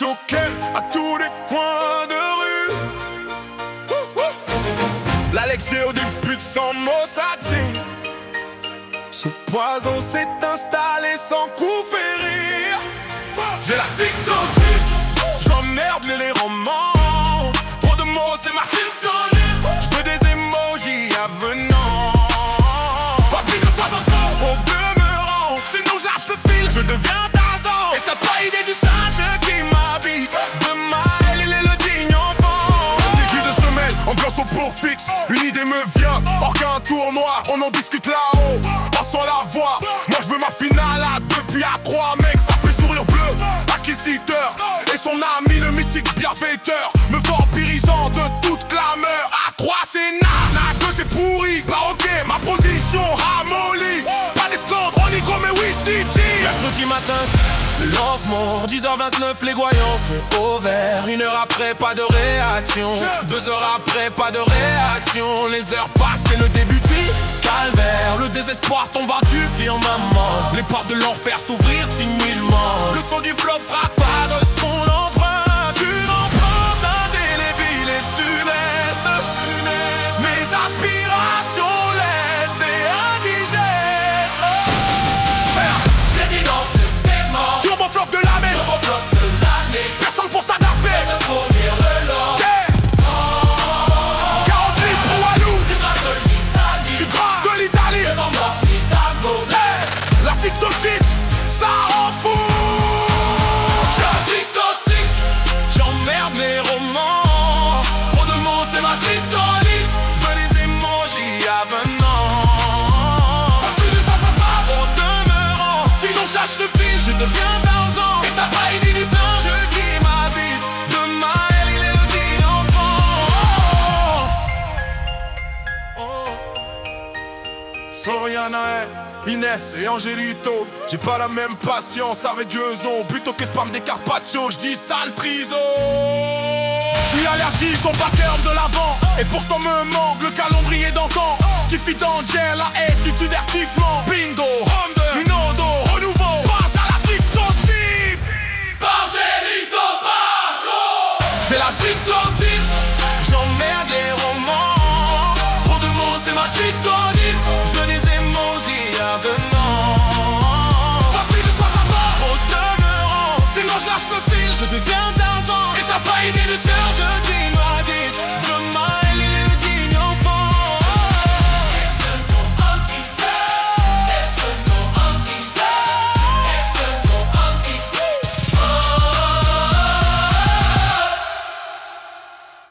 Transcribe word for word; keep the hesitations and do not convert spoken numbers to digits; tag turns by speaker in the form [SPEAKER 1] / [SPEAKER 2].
[SPEAKER 1] token à tous les coins de rue. L'Alexio des putes sans Mossad. Ce poison s'est installé sans coup férir. J'ai la TikTok, j'emmerde les romans. Trop de mots, c'est ma kryptonite. Je veux des emojis avenants. Pas plus de soixante ans au demeurant. Sinon je lâche le fil, je deviens Tarzan. Et t'as pas idée du singe qui m'habite. De Maël, il est le digne enfant. Déguis de semaine, ambiance au pour fixe. Une idée me vient, hors qu'un tournoi. On en discute là-haut, passons la voix. Moi je veux ma finale à deux puis à trois. Mec, ça peut sourire bleu, acquisiteur. Et son ami le mythique bienfaiteur, me vampirisant de toute clameur. À trois c'est naze, à deux c'est pourri. Bah ok, ma position ramollie. Pas d'esclandre, on y mais oui Stitchy. Mercredi matin, le lancement, dix heures vingt-neuf, les voyants sont au vert. Une heure après, pas de réaction. Deux heures après, pas de réaction. Les heures passent, c'est le début du calvaire. Le désespoir tombe à du firmament. Les portes de l'enfer s'ouvrir timilement. Le son du flop frappe pas de son empreinte. Une empreinte indélébile et funeste. Mes aspirations lestes et indigestes. Frère, président de ces morts. Turbo flop de l'année. Turbo flop de l'année. Personne pour s'adapter. Personne pour lire le lore. Yeah. Oh. quarante-huit pour Walou. Tu graves de l'Italie. Tu graves de l'Italie. Devant moi, Hidalgo. Hey. La TikTok tic, ça rend fou. J'ai un TikTok tic. J'emmerde les romans. Trop de mots, c'est ma kryptonite. Je veux des emojis avenants. Pas plus de ça, ça part au demeurant. Sinon j'achète le fil, je deviens Tarzan. Et t'as pas idée du singe qui m'habite. De Maël, il est le digne enfant. Oh. Oh. Soriana, Inès et Angelito. J'ai pas la même patience avec Gueuzon. Plutôt que spam des Carpaccio, j'dis sale triso. J'suis allergique au backer de l'avant. Et pourtant me manque le calendrier d'antan. Tiffy d'Angel, la attitude ertiflant. Bingo,